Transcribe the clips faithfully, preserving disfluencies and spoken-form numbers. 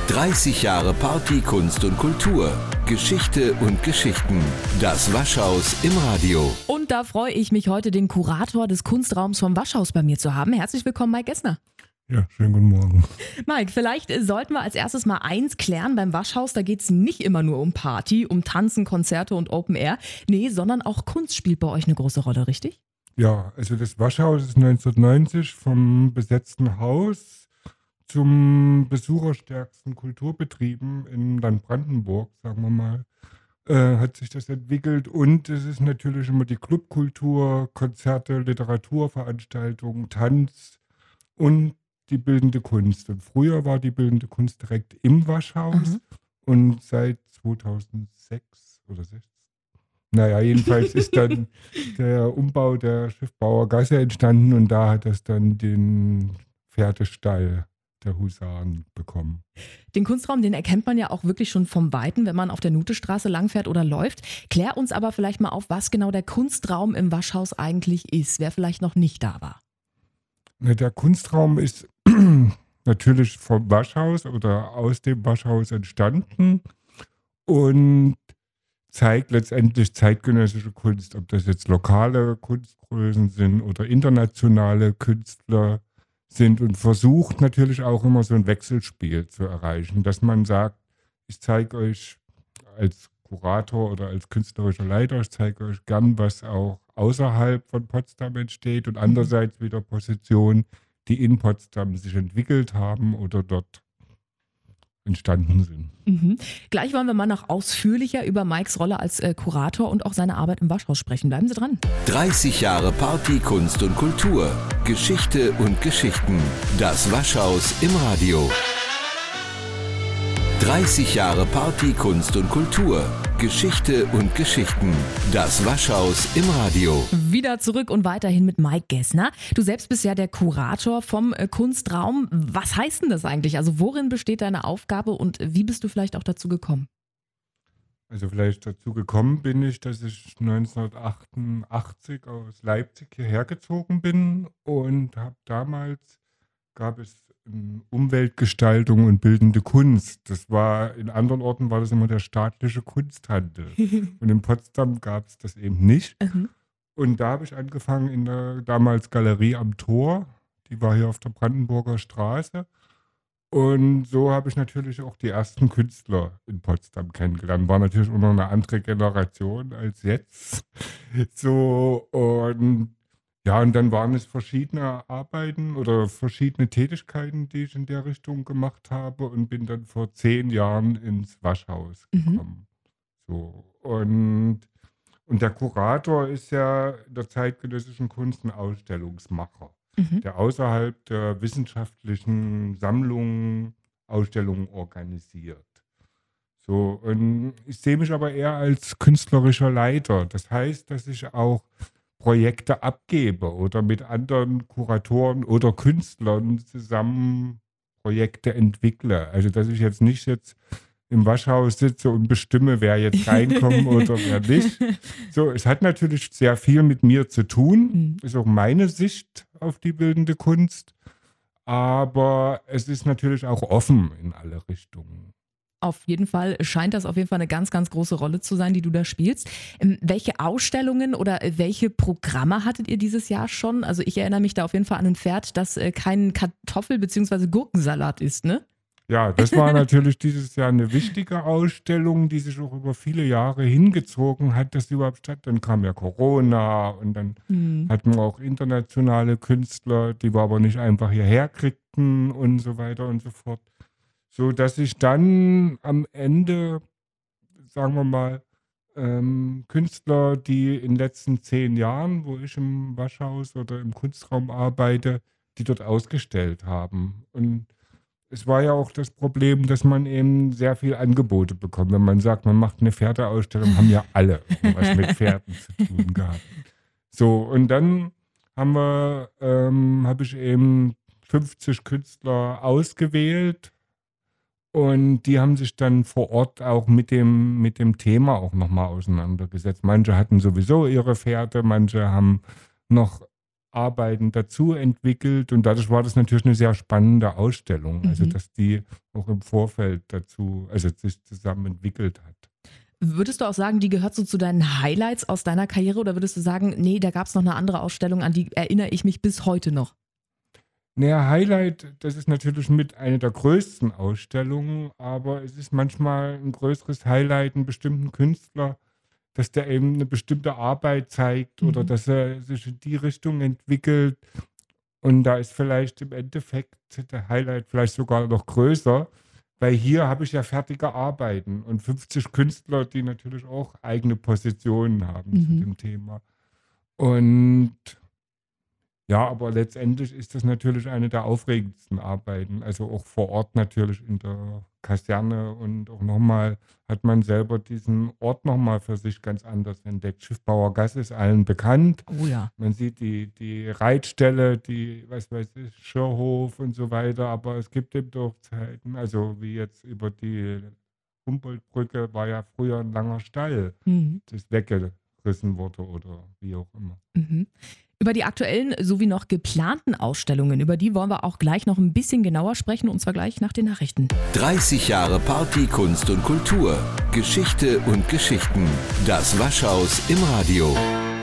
dreißig Jahre Party, Kunst und Kultur. Geschichte und Geschichten. Das Waschhaus im Radio. Und da freue ich mich heute, den Kurator des Kunstraums vom Waschhaus bei mir zu haben. Herzlich willkommen, Mike Gessner. Ja, schönen guten Morgen. Mike, vielleicht sollten wir als erstes mal eins klären beim Waschhaus. Da geht es nicht immer nur um Party, um Tanzen, Konzerte und Open Air. Nee, sondern auch Kunst spielt bei euch eine große Rolle, richtig? Ja, also das Waschhaus ist neunzehnhundertneunzig vom besetzten Haus zum besucherstärksten Kulturbetrieben in Land Brandenburg, sagen wir mal, äh, hat sich das entwickelt. Und es ist natürlich immer die Clubkultur, Konzerte, Literaturveranstaltungen, Tanz und die bildende Kunst. Und früher war die bildende Kunst direkt im Waschhaus mhm. und seit zweitausendsechs oder sechs. Naja, jedenfalls ist dann der Umbau der Schiffbauergasse entstanden und da hat das dann den Pferdestall der Husaren bekommen. Den Kunstraum, den erkennt man ja auch wirklich schon vom Weiten, wenn man auf der Nutestraße langfährt oder läuft. Klär uns aber vielleicht mal auf, was genau der Kunstraum im Waschhaus eigentlich ist, wer vielleicht noch nicht da war. Der Kunstraum ist natürlich vom Waschhaus oder aus dem Waschhaus entstanden und zeigt letztendlich zeitgenössische Kunst, ob das jetzt lokale Kunstgrößen sind oder internationale Künstler sind, und versucht natürlich auch immer so ein Wechselspiel zu erreichen, dass man sagt, ich zeige euch als Kurator oder als künstlerischer Leiter, ich zeige euch gern, was auch außerhalb von Potsdam entsteht, und andererseits wieder Positionen, die in Potsdam sich entwickelt haben oder dort entstanden sind. Mhm. Gleich wollen wir mal noch ausführlicher über Mikes Rolle als äh, Kurator und auch seine Arbeit im Waschhaus sprechen. Bleiben Sie dran. dreißig Jahre Party, Kunst und Kultur. Geschichte und Geschichten. Das Waschhaus im Radio. dreißig Jahre Party, Kunst und Kultur. Geschichte und Geschichten. Das Waschhaus im Radio. Wieder zurück und weiterhin mit Mike Gessner. Du selbst bist ja der Kurator vom äh, Kunstraum. Was heißt denn das eigentlich? Also worin besteht deine Aufgabe und wie bist du vielleicht auch dazu gekommen? Also vielleicht dazu gekommen bin ich, dass ich neunzehnhundertachtundachtzig aus Leipzig hierher gezogen bin und habe damals, gab es Umweltgestaltung und bildende Kunst. Das war, in anderen Orten war das immer der staatliche Kunsthandel. Und in Potsdam gab es das eben nicht. Mhm. Und da habe ich angefangen in der damals Galerie am Tor. Die war hier auf der Brandenburger Straße. Und so habe ich natürlich auch die ersten Künstler in Potsdam kennengelernt. War natürlich auch noch eine andere Generation als jetzt. So, und ja, und dann waren es verschiedene Arbeiten oder verschiedene Tätigkeiten, die ich in der Richtung gemacht habe, und bin dann vor zehn Jahren ins Waschhaus gekommen. Mhm. So, und, und der Kurator ist ja in der zeitgenössischen Kunst ein Ausstellungsmacher, mhm. der außerhalb der wissenschaftlichen Sammlungen Ausstellungen organisiert. So, und ich sehe mich aber eher als künstlerischer Leiter. Das heißt, dass ich auch Projekte abgebe oder mit anderen Kuratoren oder Künstlern zusammen Projekte entwickle. Also dass ich jetzt nicht jetzt im Waschhaus sitze und bestimme, wer jetzt reinkommt oder wer nicht. So, es hat natürlich sehr viel mit mir zu tun. Mhm. Ist auch meine Sicht auf die bildende Kunst. Aber es ist natürlich auch offen in alle Richtungen. Auf jeden Fall scheint das auf jeden Fall eine ganz, ganz große Rolle zu sein, die du da spielst. Ähm, welche Ausstellungen oder welche Programme hattet ihr dieses Jahr schon? Also ich erinnere mich da auf jeden Fall an ein Pferd, das äh, kein Kartoffel- bzw. Gurkensalat ist, ne? Ja, das war natürlich dieses Jahr eine wichtige Ausstellung, die sich auch über viele Jahre hingezogen hat, dass sie überhaupt statt. Dann kam ja Corona und dann mhm. hatten wir auch internationale Künstler, die wir aber nicht einfach hierher kriegten und so weiter und so fort. So dass ich dann am Ende, sagen wir mal, ähm, Künstler, die in den letzten zehn Jahren, wo ich im Waschhaus oder im Kunstraum arbeite, die dort ausgestellt haben. Und es war ja auch das Problem, dass man eben sehr viel Angebote bekommt. Wenn man sagt, man macht eine Pferdeausstellung, haben ja alle was mit Pferden zu tun gehabt. So, und dann haben wir, ähm, habe ich eben fünfzig Künstler ausgewählt. Und die haben sich dann vor Ort auch mit dem, mit dem Thema auch nochmal auseinandergesetzt. Manche hatten sowieso ihre Pferde, manche haben noch Arbeiten dazu entwickelt und dadurch war das natürlich eine sehr spannende Ausstellung, also Mhm. dass die auch im Vorfeld dazu, also sich zusammen entwickelt hat. Würdest du auch sagen, die gehört so zu deinen Highlights aus deiner Karriere oder würdest du sagen, nee, da gab es noch eine andere Ausstellung, an die erinnere ich mich bis heute noch? Naja, Highlight, das ist natürlich mit einer der größten Ausstellungen, aber es ist manchmal ein größeres Highlight, einen bestimmten Künstler, dass der eben eine bestimmte Arbeit zeigt oder Mhm. dass er sich in die Richtung entwickelt. Und da ist vielleicht im Endeffekt der Highlight vielleicht sogar noch größer, weil hier habe ich ja fertige Arbeiten und fünfzig Künstler, die natürlich auch eigene Positionen haben zu Mhm. dem Thema. Und ja, aber letztendlich ist das natürlich eine der aufregendsten Arbeiten. Also auch vor Ort natürlich in der Kaserne und auch nochmal hat man selber diesen Ort nochmal für sich ganz anders entdeckt. Schiffbauergasse ist allen bekannt. Oh ja. Man sieht die, die Reitstelle, die, was weiß ich, Schirrhof und so weiter, aber es gibt eben doch Zeiten, also wie jetzt über die Humboldtbrücke war ja früher ein langer Stall, Mhm. das weggerissen wurde oder wie auch immer. Mhm. Über die aktuellen sowie noch geplanten Ausstellungen, über die wollen wir auch gleich noch ein bisschen genauer sprechen und zwar gleich nach den Nachrichten. dreißig Jahre Party, Kunst und Kultur. Geschichte und Geschichten. Das Waschhaus im Radio.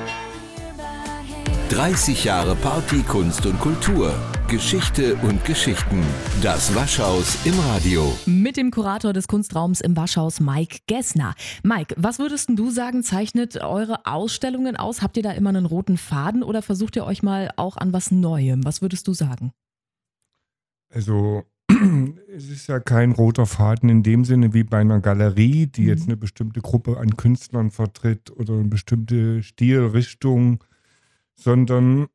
dreißig Jahre Party, Kunst und Kultur. Geschichte und Geschichten. Das Waschhaus im Radio. Mit dem Kurator des Kunstraums im Waschhaus, Mike Gessner. Mike, was würdest denn du sagen, zeichnet eure Ausstellungen aus? Habt ihr da immer einen roten Faden oder versucht ihr euch mal auch an was Neuem? Was würdest du sagen? Also es ist ja kein roter Faden in dem Sinne wie bei einer Galerie, die jetzt Mhm. eine bestimmte Gruppe an Künstlern vertritt oder eine bestimmte Stilrichtung, sondern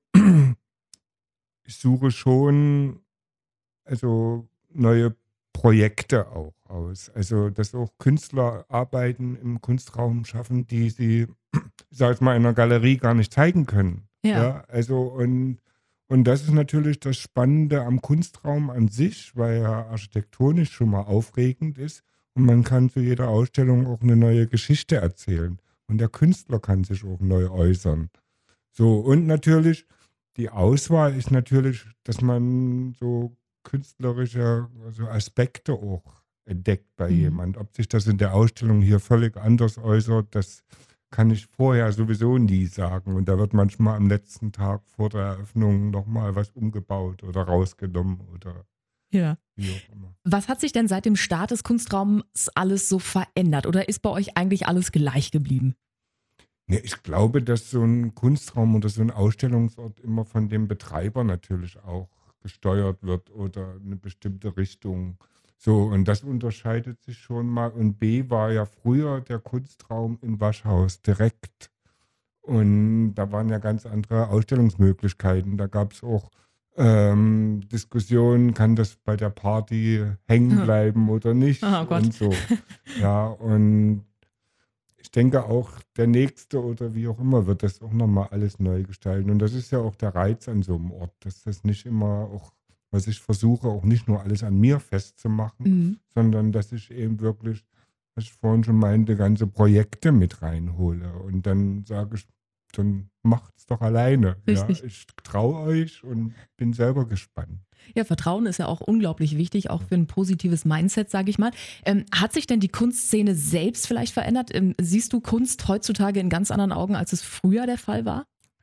ich suche schon also neue Projekte auch aus. Also dass auch Künstler Arbeiten im Kunstraum schaffen, die sie, ich sage jetzt mal, in einer Galerie gar nicht zeigen können. Ja. Ja, also und und das ist natürlich das Spannende am Kunstraum an sich, weil er architektonisch schon mal aufregend ist und man kann zu jeder Ausstellung auch eine neue Geschichte erzählen und der Künstler kann sich auch neu äußern. So, und natürlich, die Auswahl ist natürlich, dass man so künstlerische also Aspekte auch entdeckt bei Mhm. jemand. Ob sich das in der Ausstellung hier völlig anders äußert, das kann ich vorher sowieso nie sagen. Und da wird manchmal am letzten Tag vor der Eröffnung nochmal was umgebaut oder rausgenommen oder Ja. wie auch immer. Was hat sich denn seit dem Start des Kunstraums alles so verändert oder ist bei euch eigentlich alles gleich geblieben? Ne, ich glaube, dass so ein Kunstraum oder so ein Ausstellungsort immer von dem Betreiber natürlich auch gesteuert wird oder eine bestimmte Richtung. So, und das unterscheidet sich schon mal. Und B war ja früher der Kunstraum im Waschhaus direkt. Und da waren ja ganz andere Ausstellungsmöglichkeiten. Da gab es auch ähm, Diskussionen, kann das bei der Party hängen Hm. bleiben oder nicht Oh Gott. und so. Ja, und ich denke auch, der Nächste oder wie auch immer wird das auch nochmal alles neu gestalten. Und das ist ja auch der Reiz an so einem Ort, dass das nicht immer auch, was ich versuche, auch nicht nur alles an mir festzumachen, Mhm. sondern dass ich eben wirklich, was ich vorhin schon meinte, ganze Projekte mit reinhole. Und dann sage ich, dann macht's doch alleine. Ja, Richtig. ich traue euch und bin selber gespannt. Ja, Vertrauen ist ja auch unglaublich wichtig, auch für ein positives Mindset, sage ich mal. Ähm, hat sich denn die Kunstszene selbst vielleicht verändert? Ähm, siehst du Kunst heutzutage in ganz anderen Augen, als es früher der Fall war?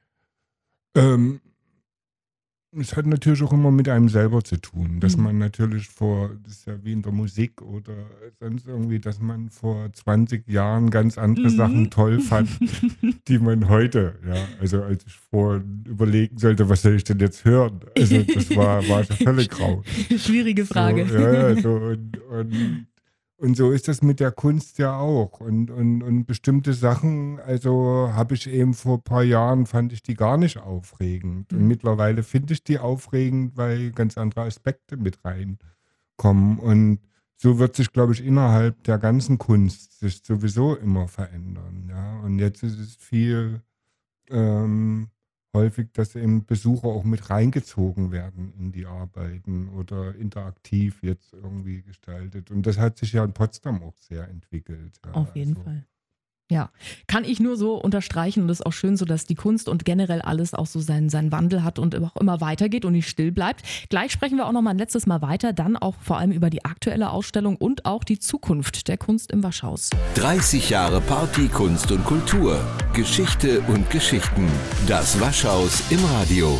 Ähm, Es hat natürlich auch immer mit einem selber zu tun, dass Mhm. man natürlich vor, das ist ja wie in der Musik oder sonst irgendwie, dass man vor zwanzig Jahren ganz andere Mhm. Sachen toll fand, die man heute, ja, also als ich vorhin überlegen sollte, was soll ich denn jetzt hören? Also das war, war schon völlig grau. Schwierige So, Frage. ja, ja, so und, und, und so ist das mit der Kunst ja auch. Und, und, und bestimmte Sachen, also habe ich eben vor ein paar Jahren, fand ich die gar nicht aufregend. Und Mhm. mittlerweile finde ich die aufregend, weil ganz andere Aspekte mit reinkommen. Und so wird sich, glaube ich, innerhalb der ganzen Kunst sich sowieso immer verändern. Ja? Und jetzt ist es viel ähm, häufig, dass eben Besucher auch mit reingezogen werden in die Arbeiten oder interaktiv jetzt irgendwie gestaltet. Und das hat sich ja in Potsdam auch sehr entwickelt. Ja. Auf jeden Also Fall. Ja, kann ich nur so unterstreichen und es ist auch schön so, dass die Kunst und generell alles auch so seinen, seinen Wandel hat und auch immer weitergeht und nicht still bleibt. Gleich sprechen wir auch noch mal ein letztes Mal weiter, dann auch vor allem über die aktuelle Ausstellung und auch die Zukunft der Kunst im Waschhaus. dreißig Jahre Party, Kunst und Kultur. Geschichte und Geschichten. Das Waschhaus im Radio.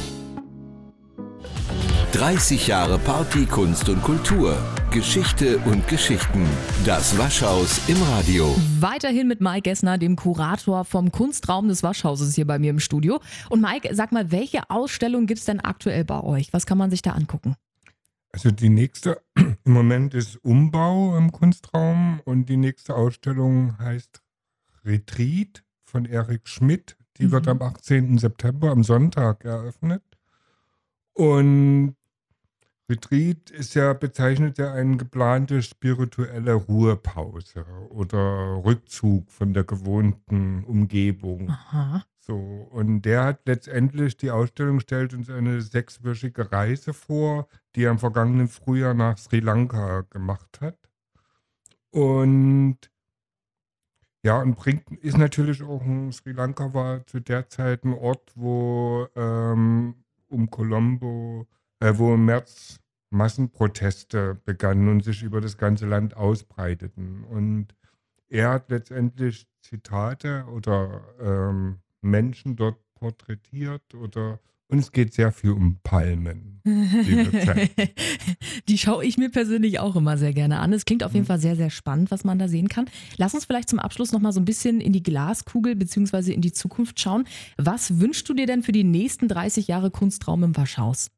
dreißig Jahre Party, Kunst und Kultur. Geschichte und Geschichten. Das Waschhaus im Radio. Weiterhin mit Mike Gessner, dem Kurator vom Kunstraum des Waschhauses hier bei mir im Studio. Und Mike, sag mal, welche Ausstellung gibt es denn aktuell bei euch? Was kann man sich da angucken? Also die nächste im Moment ist Umbau im Kunstraum und die nächste Ausstellung heißt Retreat von Erik Schmidt. Die mhm. wird am achtzehnten September am Sonntag eröffnet. Und Retreat ist ja, bezeichnet ja eine geplante spirituelle Ruhepause oder Rückzug von der gewohnten Umgebung. Aha. So, und der hat letztendlich, die Ausstellung stellt uns eine sechswöchige Reise vor, die er im vergangenen Frühjahr nach Sri Lanka gemacht hat. Und ja, und bringt, ist natürlich auch ein, Sri Lanka war zu der Zeit ein Ort, wo ähm, um Colombo, äh, wo im März Massenproteste begannen und sich über das ganze Land ausbreiteten. Und er hat letztendlich Zitate oder ähm, Menschen dort porträtiert oder und es geht sehr viel um Palmen. Die schaue ich mir persönlich auch immer sehr gerne an. Es klingt auf jeden Fall sehr, sehr spannend, was man da sehen kann. Lass uns vielleicht zum Abschluss nochmal so ein bisschen in die Glaskugel bzw. in die Zukunft schauen. Was wünschst du dir denn für die nächsten dreißig Jahre Kunstraum im Waschhaus?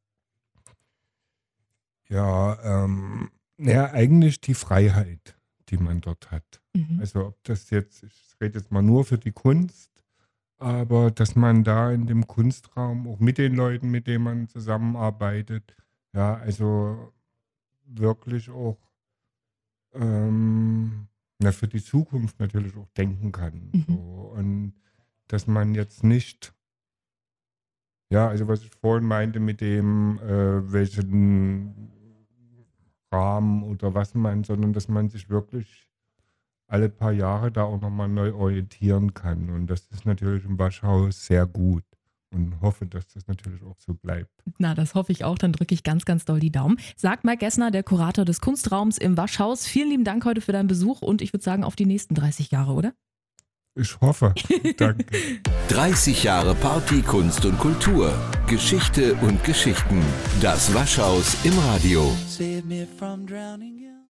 Ja, ähm, ja, eigentlich die Freiheit, die man dort hat. Mhm. Also ob das jetzt, ich rede jetzt mal nur für die Kunst, aber dass man da in dem Kunstraum auch mit den Leuten, mit denen man zusammenarbeitet, ja, also wirklich auch ähm, na, für die Zukunft natürlich auch denken kann. Mhm. So. Und dass man jetzt nicht, ja, also was ich vorhin meinte mit dem, äh, welchen Rahmen oder was man, sondern dass man sich wirklich alle paar Jahre da auch nochmal neu orientieren kann. Und das ist natürlich im Waschhaus sehr gut. Und hoffe, dass das natürlich auch so bleibt. Na, das hoffe ich auch. Dann drücke ich ganz, ganz doll die Daumen. Sagt Mike Gessner, der Kurator des Kunstraums im Waschhaus. Vielen lieben Dank heute für deinen Besuch und ich würde sagen, auf die nächsten dreißig Jahre, oder? Ich hoffe. Danke. dreißig Jahre Party, Kunst und Kultur. Geschichte und Geschichten. Das Waschhaus im Radio. Save me from drowning.